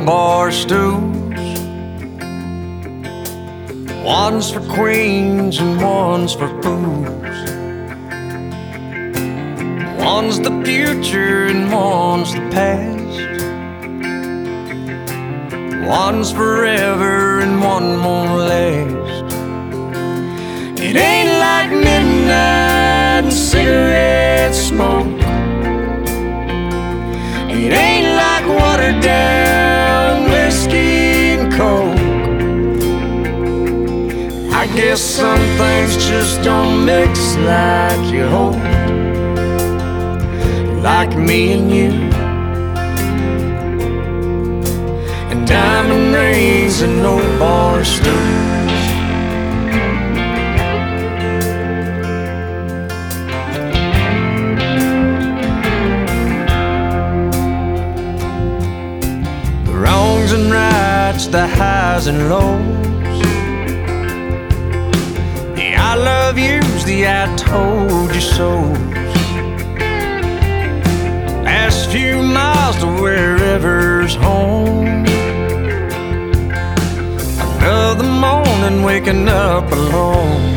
bar stools. One's for queens and one's for fools. One's the future and one's the past. One's forever and one won't last. It ain't like midnight and cigarette smoke. It ain't like watered down whiskey and coke. I guess some things just don't mix like you hope. Like me and you, and diamond rings and no bar stools. The wrongs and rights, the highs and lows, the I love yous, the I told you so's. Last few miles to wherever's home. Another morning waking up alone.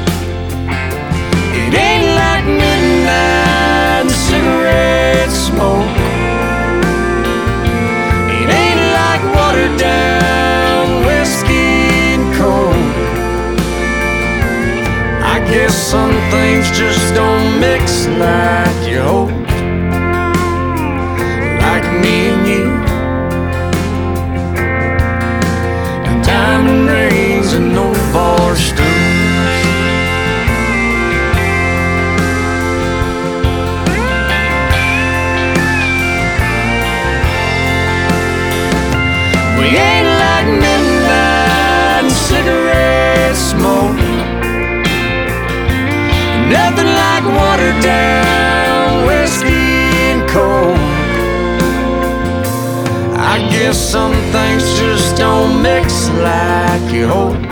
It ain't like midnight and cigarette smoke. It ain't like watered down whiskey and coke. I guess some things just don't mix like you hope. Like me and you, and diamond rings and no bar stools. We ain't like midnight and cigarette smoke. Nothing like watered down whiskey and coke. I guess some things just don't mix like you hoped.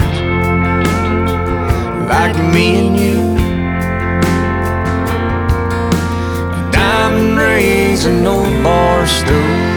Like me and you, and diamond rings and no bar stools.